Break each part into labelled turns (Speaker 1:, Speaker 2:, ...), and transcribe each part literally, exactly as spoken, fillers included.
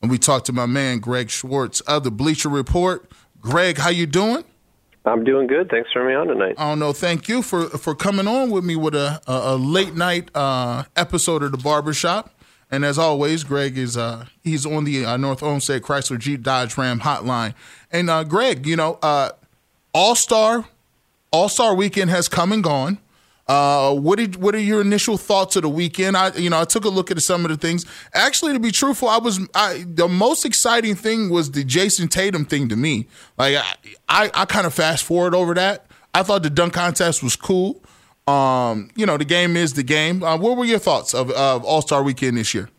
Speaker 1: and we talked to my man Greg Schwartz of the Bleacher Report. Greg, how you doing?
Speaker 2: I'm doing good. Thanks for having me on tonight.
Speaker 1: Oh, no, thank you for, for coming on with me with a, a, a late night uh, episode of The Barbershop. And as always, Greg is uh, he's on the uh, North Olmsted Chrysler Jeep Dodge Ram hotline. And uh, Greg, you know, uh, All-Star All-Star Weekend has come and gone. Uh, what did what are your initial thoughts of the weekend? I you know I took a look at some of the things. Actually, to be truthful, I was I, the most exciting thing was the Jason Tatum thing to me. Like I I, I kind of fast forward over that. I thought the dunk contest was cool. Um, you know, the game is the game. Uh, what were your thoughts of, of All-Star Weekend this year?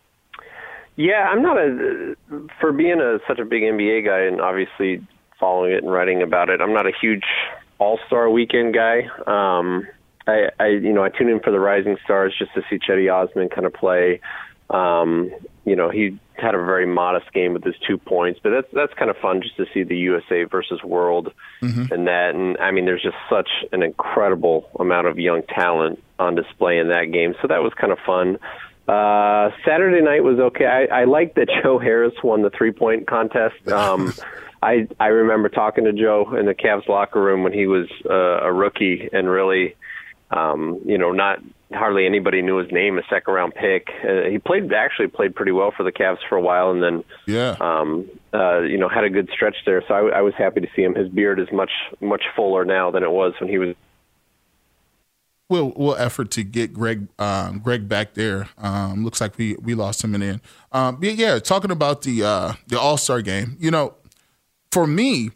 Speaker 2: Yeah, I'm not a for being a such a big N B A guy and obviously following it and writing about it. I'm not a huge All-Star Weekend guy. Um, I, I, you know, I tune in for the Rising Stars just to see Cedi Osman kind of play. Um, you know, he had a very modest game with his two points, but that's that's kind of fun just to see the U S A versus World mm-hmm. and that. And I mean, there's just such an incredible amount of young talent on display in that game, so that was kind of fun. Uh, Saturday night was okay. I, I liked that Joe Harris won the three-point contest. Um, I I remember talking to Joe in the Cavs locker room when he was uh, a rookie and really. Um, you know, not hardly anybody knew his name, a second round pick. Uh, he played actually played pretty well for the Cavs for a while, and then
Speaker 1: yeah,
Speaker 2: um, uh, you know, had a good stretch there. So I, I was happy to see him. His beard is much much fuller now than it was when he was.
Speaker 1: We'll we'll effort to get Greg um, Greg back there. Um, looks like we we lost him in the end. Um, but yeah, talking about the uh, the All Star game. You know, for me,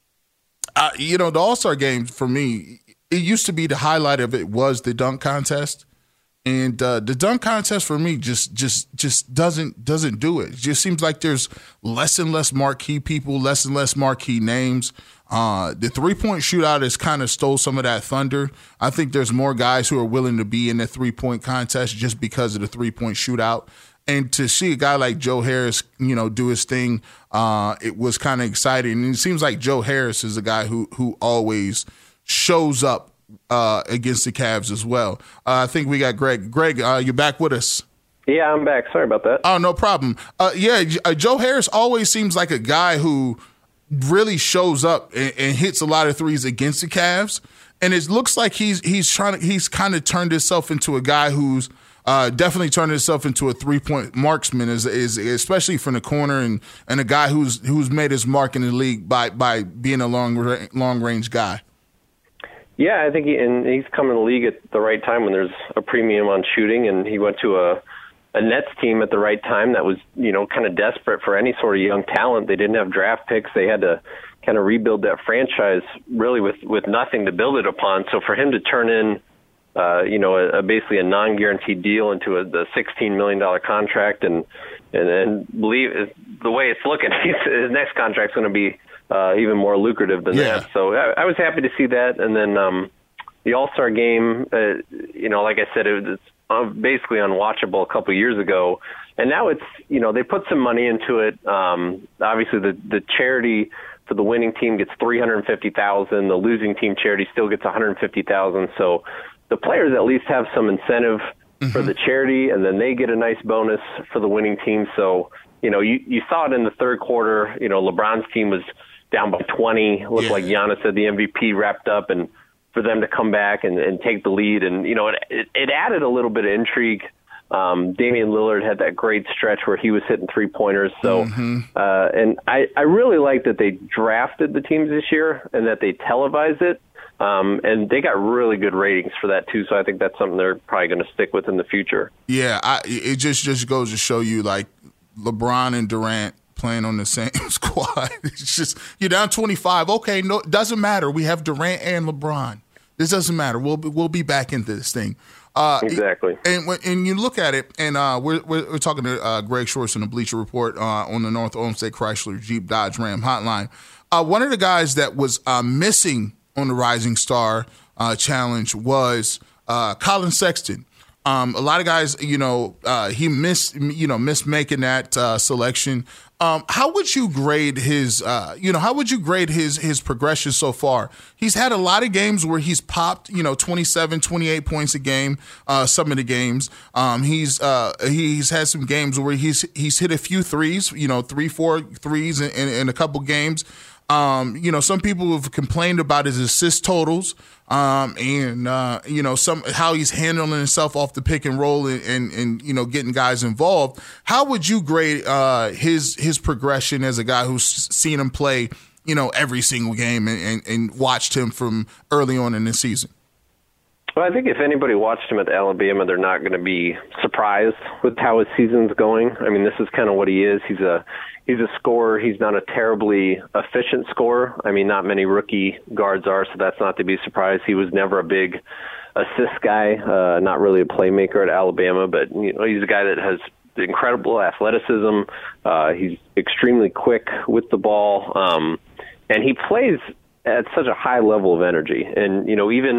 Speaker 1: uh, you know, the All Star game for me. It used to be the highlight of it was the dunk contest, and uh, the dunk contest for me just just just doesn't doesn't do it. It just seems like there's less and less marquee people, less and less marquee names. Uh, the three point shootout has kind of stole some of that thunder. I think there's more guys who are willing to be in the three point contest just because of the three point shootout. And to see a guy like Joe Harris, you know, do his thing, uh, it was kind of exciting. And it seems like Joe Harris is a guy who who always shows up uh, against the Cavs as well. Uh, I think we got Greg. Greg, uh, you're back with us.
Speaker 2: Yeah, I'm back. Sorry about that.
Speaker 1: Oh, no problem. Uh, yeah, uh, Joe Harris always seems like a guy who really shows up and, and hits a lot of threes against the Cavs. And it looks like he's he's trying to he's kind of turned himself into a guy who's uh, definitely turned himself into a three point marksman, is, is especially from the corner, and, and a guy who's who's made his mark in the league by by being a long long range guy.
Speaker 2: Yeah, I think he, and he's come in the league at the right time when there's a premium on shooting, and he went to a, a Nets team at the right time that was, you know, kind of desperate for any sort of young talent. They didn't have draft picks. They had to kind of rebuild that franchise really with, with nothing to build it upon. So for him to turn in, uh, you know, a, a basically a non-guaranteed deal into a, the sixteen million dollars contract, and and, and believe the way it's looking, his next contract's going to be Uh, even more lucrative than
Speaker 1: yeah.
Speaker 2: that. So I, I was happy to see that. And then um, the All-Star game, uh, you know, like I said, it was uh, basically unwatchable a couple years ago. And now it's, you know, they put some money into it. Um, obviously, the, the charity for the winning team gets three hundred fifty thousand dollars. The losing team charity still gets one hundred fifty thousand dollars. So the players at least have some incentive mm-hmm. for the charity, and then they get a nice bonus for the winning team. So, you know, you, you saw it in the third quarter. You know, LeBron's team was down by twenty. Looked yeah. like Giannis said the M V P wrapped up, and for them to come back and, and take the lead. And, you know, it, it, it added a little bit of intrigue. Um, Damian Lillard had that great stretch where he was hitting three-pointers. So, mm-hmm. uh, and I, I really like that they drafted the teams this year and that they televised it. Um, and they got really good ratings for that, too. So I think that's something they're probably going to stick with in the future.
Speaker 1: Yeah, I, it just, just goes to show you, like, LeBron and Durant playing on the same squad. It's just, you're down twenty-five. Okay, no, doesn't matter. We have Durant and LeBron. This doesn't matter. We'll be, we'll be back into this thing. Uh,
Speaker 2: exactly.
Speaker 1: And when and you look at it, and uh, we're, we're we're talking to uh, Greg Schwartz in the Bleacher Report uh, on the North Olmsted Chrysler Jeep Dodge Ram hotline. Uh, one of the guys that was uh, missing on the Rising Star uh, Challenge was uh, Colin Sexton. Um, a lot of guys, you know, uh, he missed, you know, missed making that uh, selection. Um, how would you grade his, uh, you know, how would you grade his his progression so far? He's had a lot of games where he's popped, you know, twenty-seven, twenty-eight points a game. Uh, some of the games, um, he's uh, he's had some games where he's he's hit a few threes, you know, three, four threes in, in, in a couple games. Um, you know, some people have complained about his assist totals, um, and uh, you know, some how he's handling himself off the pick and roll and, and, and you know, getting guys involved. How would you grade uh, his his progression as a guy who's seen him play, you know, every single game and, and, and watched him from early on in the season?
Speaker 2: Well, I think if anybody watched him at Alabama, they're not going to be surprised with how his season's going. I mean, this is kind of what he is. He's a He's a scorer. He's not a terribly efficient scorer. I mean, not many rookie guards are, so that's not to be surprised. He was never a big assist guy, uh, not really a playmaker at Alabama, but you know, he's a guy that has incredible athleticism. Uh, he's extremely quick with the ball, um, and he plays at such a high level of energy. And, you know, even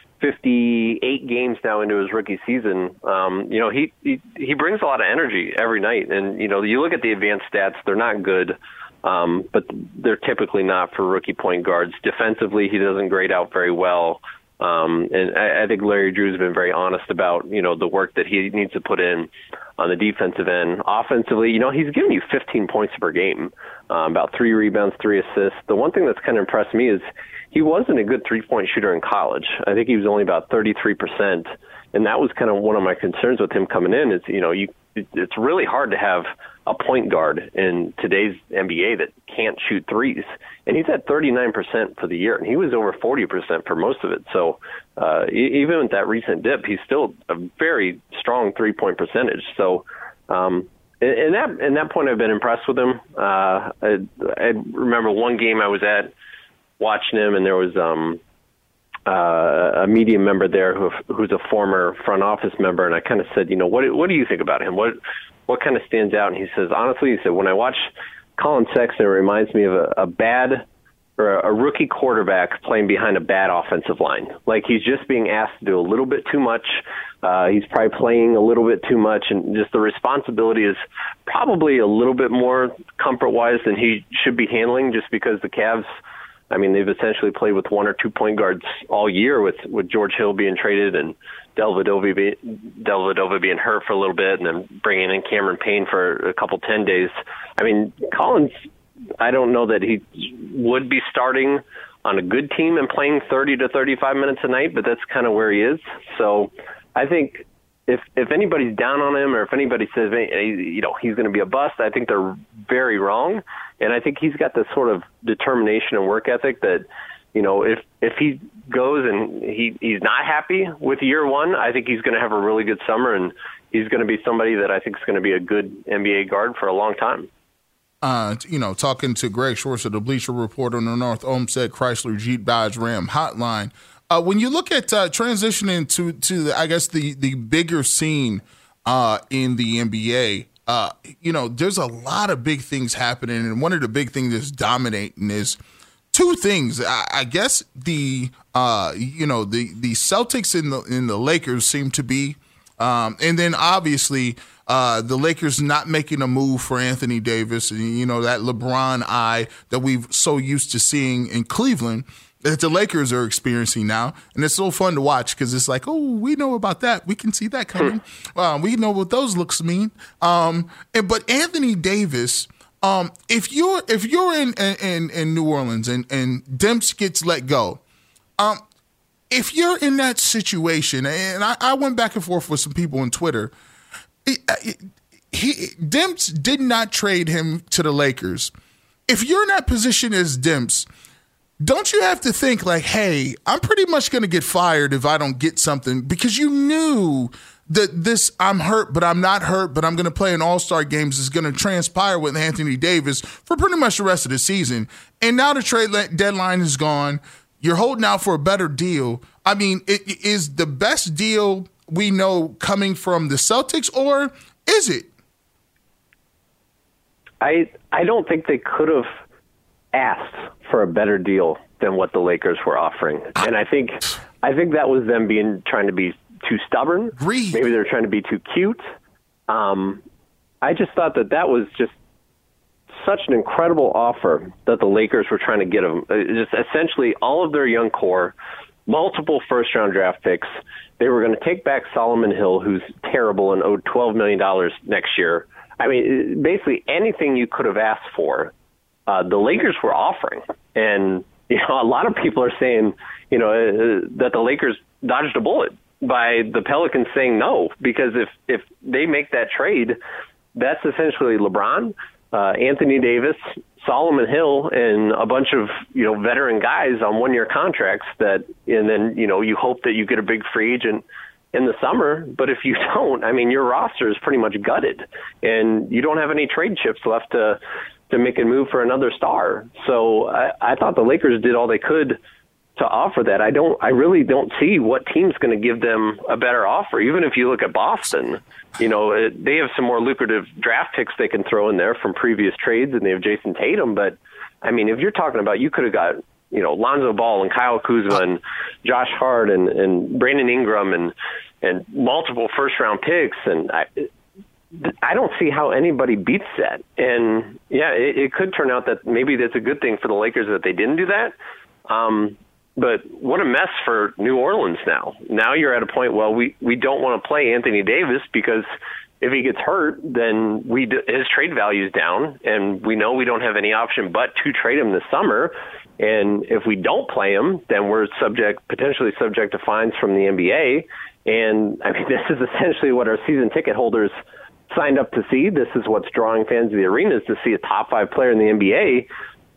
Speaker 2: fifty-eight games now into his rookie season, um, you know, he, he he brings a lot of energy every night. And, you know, you look at the advanced stats, they're not good, um, but they're typically not for rookie point guards. Defensively, he doesn't grade out very well. Um, and I, I think Larry Drew's been very honest about, you know, the work that he needs to put in on the defensive end. Offensively, you know, he's giving you fifteen points per game, um, about three rebounds, three assists. The one thing that's kind of impressed me is he wasn't a good three-point shooter in college. I think he was only about thirty-three percent, and that was kind of one of my concerns with him coming in is, you know, you it's really hard to have a point guard in today's N B A that can't shoot threes. And he's at thirty-nine percent for the year, and he was over forty percent for most of it. So uh, even with that recent dip, he's still a very strong three-point percentage. So um, in that in that point, I've been impressed with him. Uh, I, I remember one game I was at watching him, and there was um, uh, a media member there who, who's a former front office member, and I kind of said, you know, what what do you think about him? What what kind of stands out? And he says, honestly, he said, when I watch Colin Sexton, it reminds me of a, a bad or a rookie quarterback playing behind a bad offensive line. Like he's just being asked to do a little bit too much. Uh, he's probably playing a little bit too much, and just the responsibility is probably a little bit more comfort-wise than he should be handling, just because the Cavs, I mean, they've essentially played with one or two point guards all year, with, with George Hill being traded and Dellavedova, be, Dellavedova being hurt for a little bit, and then bringing in Cameron Payne for a couple ten days. I mean, Collins, I don't know that he would be starting on a good team and playing thirty to thirty-five minutes a night, but that's kind of where he is. So I think if if anybody's down on him, or if anybody says, hey, you know, he's going to be a bust, I think they're very wrong. And I think he's got this sort of determination and work ethic that, you know, if if he goes and he, he's not happy with year one, I think he's going to have a really good summer, and he's going to be somebody that I think is going to be a good N B A guard for a long time.
Speaker 1: Uh, you know, talking to Greg Schwartz of the Bleacher Report on the North Olmsted Chrysler Jeep Dodge Ram hotline. Uh, when you look at uh, transitioning to, to the, I guess, the, the bigger scene uh, in the N B A, uh, you know, there's a lot of big things happening. And one of the big things that's dominating is two things. I, I guess the, uh, you know, the, the Celtics and the, and the Lakers seem to be, um, and then obviously uh, the Lakers not making a move for Anthony Davis, and, you know, that LeBron eye that we've so used to seeing in Cleveland that the Lakers are experiencing now. And it's so fun to watch because it's like, oh, we know about that. We can see that coming. uh, we know what those looks mean. Um, and, but Anthony Davis, um, if you're if you're in in, in New Orleans and, and Demps gets let go, um, if you're in that situation, and I, I went back and forth with some people on Twitter, it, it, he Demps did not trade him to the Lakers. If you're in that position as Demps, don't you have to think like, hey, I'm pretty much going to get fired if I don't get something, because you knew that this, I'm hurt, but I'm not hurt, but I'm going to play in all-star games, is going to transpire with Anthony Davis for pretty much the rest of the season. And now the trade deadline is gone. You're holding out for a better deal. I mean, it is the best deal we know coming from the Celtics, or is it?
Speaker 2: I I don't think they could have asked for a better deal than what the Lakers were offering. And I think I think that was them being trying to be too stubborn.
Speaker 1: Greed.
Speaker 2: Maybe they're trying to be too cute. Um, I just thought that that was just such an incredible offer that the Lakers were trying to get them. Just essentially all of their young core, multiple first-round draft picks. They were going to take back Solomon Hill, who's terrible and owed twelve million dollars next year. I mean, basically anything you could have asked for, uh, the Lakers were offering. And, you know, a lot of people are saying, you know, uh, that the Lakers dodged a bullet by the Pelicans saying no, because if, if they make that trade, that's essentially LeBron, uh, Anthony Davis, Solomon Hill, and a bunch of, you know, veteran guys on one-year contracts that, and then, you know, you hope that you get a big free agent in the summer. But if you don't, I mean, your roster is pretty much gutted, and you don't have any trade chips left to to make a move for another star. So I, I thought the Lakers did all they could to offer that. I don't, I really don't see what team's going to give them a better offer. Even if you look at Boston, you know, it, they have some more lucrative draft picks they can throw in there from previous trades, and they have Jason Tatum. But I mean, if you're talking about, you could have got, you know, Lonzo Ball and Kyle Kuzma and Josh Hart and, and Brandon Ingram and, and multiple first round picks. And I, I don't see how anybody beats that. And yeah, it, it could turn out that maybe that's a good thing for the Lakers that they didn't do that. Um, But what a mess for New Orleans now. Now you're at a point, well, we, we don't want to play Anthony Davis because if he gets hurt, then we his trade value is down, and we know we don't have any option but to trade him this summer. And if we don't play him, then we're subject, potentially subject to fines from the N B A. And, I mean, this is essentially what our season ticket holders signed up to see. This is what's drawing fans to the arenas, to see a top five player in the N B A.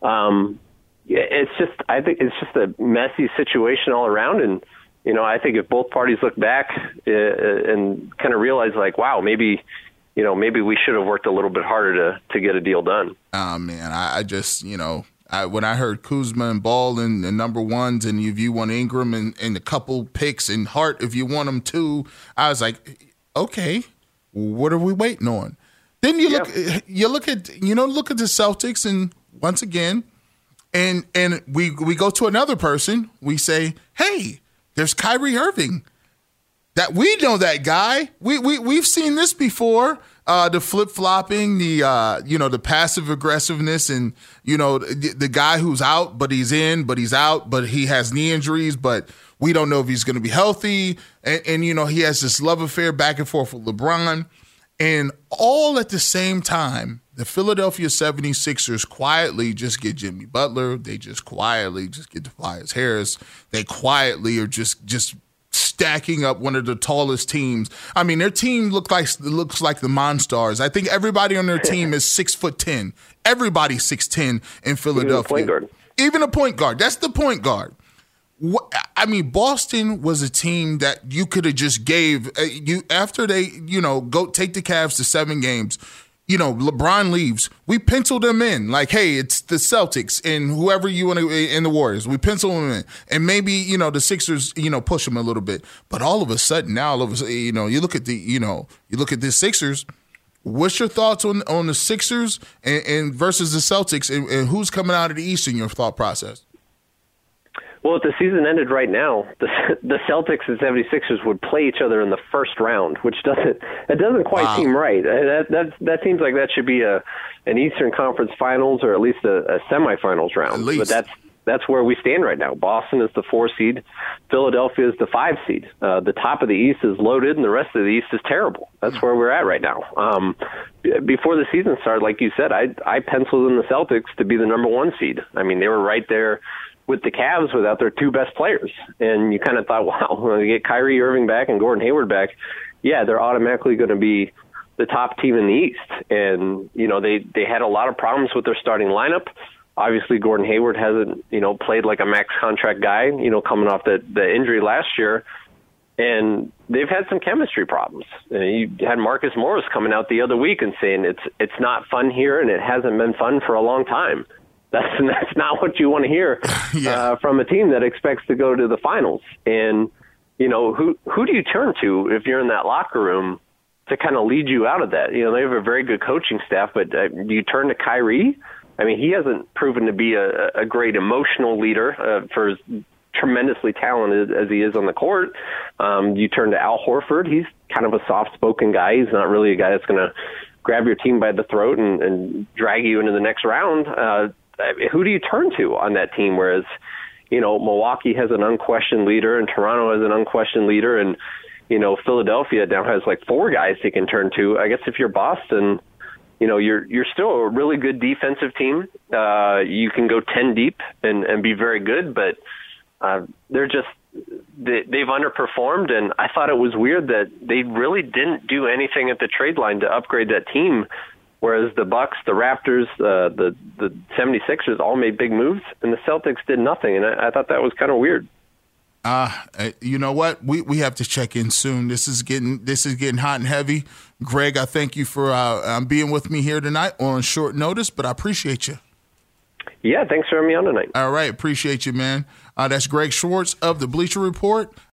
Speaker 2: Um It's just, I think it's just a messy situation all around. And, you know, I think if both parties look back uh, and kind of realize, like, wow, maybe, you know, maybe we should have worked a little bit harder to, to get a deal done.
Speaker 1: Oh, man, I, I just, you know, I, when I heard Kuzma and Ball and the number ones, and if you want Ingram and, and a couple picks and Hart if you want them too, I was like, okay, what are we waiting on? Then you look, yeah. you look at, you know, look at the Celtics, and once again, And and we we go to another person. We say, hey, there's Kyrie Irving. That we know that guy. We we we've seen this before. Uh, the flip flopping, the uh, you know, the passive aggressiveness, and you know, the, the guy who's out, but he's in, but he's out, but he has knee injuries, but we don't know if he's going to be healthy. And, and you know, he has this love affair back and forth with LeBron, and all at the same time. The Philadelphia seventy-sixers quietly just get Jimmy Butler. They just quietly just get Tobias Harris. They quietly are just just stacking up one of the tallest teams. I mean, their team look like looks like the Monstars. I think everybody on their team is six foot ten. Everybody's six ten in Philadelphia.
Speaker 2: Even a point guard.
Speaker 1: Even a point guard. That's the point guard. What, I mean, Boston was a team that you could have just gave uh, you after they you know go take the Cavs to seven games. You know, LeBron leaves. We pencil them in like, hey, it's the Celtics and whoever you want to in the Warriors. We pencil them in, and maybe you know the Sixers, you know, push them a little bit. But all of a sudden, now all of a sudden, you know, you look at the, you know, you look at the Sixers. What's your thoughts on on the Sixers and, and versus the Celtics, and, and who's coming out of the East in your thought process?
Speaker 2: Well, if the season ended right now, the, the Celtics and seventy-sixers would play each other in the first round, which doesn't it doesn't quite wow. seem right. That, that that seems like that should be a an Eastern Conference Finals or at least a, a semifinals round. But that's that's where we stand right now. Boston is the four seed, Philadelphia is the five seed. Uh, the top of the East is loaded, and the rest of the East is terrible. That's where we're at right now. Um, before the season started, like you said, I I penciled in the Celtics to be the number one seed. I mean, they were right there with the Cavs without their two best players. And you kind of thought, wow, when they get Kyrie Irving back and Gordon Hayward back, yeah, they're automatically going to be the top team in the East. And, you know, they, they had a lot of problems with their starting lineup. Obviously, Gordon Hayward hasn't, you know, played like a max contract guy, you know, coming off the, the injury last year. And they've had some chemistry problems. And you had Marcus Morris coming out the other week and saying it's it's not fun here and it hasn't been fun for a long time. That's that's not what you want to hear yeah. uh, from a team that expects to go to the finals. And, you know, who who do you turn to if you're in that locker room to kind of lead you out of that? You know, they have a very good coaching staff, but uh, do you turn to Kyrie? I mean, he hasn't proven to be a, a great emotional leader uh, for as tremendously talented as he is on the court. Um, you turn to Al Horford. He's kind of a soft-spoken guy. He's not really a guy that's going to grab your team by the throat and, and drag you into the next round. Uh, who do you turn to on that team? Whereas, you know, Milwaukee has an unquestioned leader and Toronto has an unquestioned leader, and, you know, Philadelphia now has like four guys they can turn to. I guess if you're Boston, you know, you're you're still a really good defensive team. Uh, you can go ten deep and, and be very good, but uh, they're just they, they've underperformed. And I thought it was weird that they really didn't do anything at the trade line to upgrade that team, whereas the Bucks, the Raptors, uh, the the seventy-sixers all made big moves, and the Celtics did nothing. And I, I thought that was kind of weird.
Speaker 1: Uh, you know what? We we have to check in soon. This is getting this is getting hot and heavy. Greg, I thank you for uh, um, being with me here tonight on short notice, but I appreciate you.
Speaker 2: Yeah, thanks for having me on tonight.
Speaker 1: All right, appreciate you, man. Uh, that's Greg Schwartz of the Bleacher Report.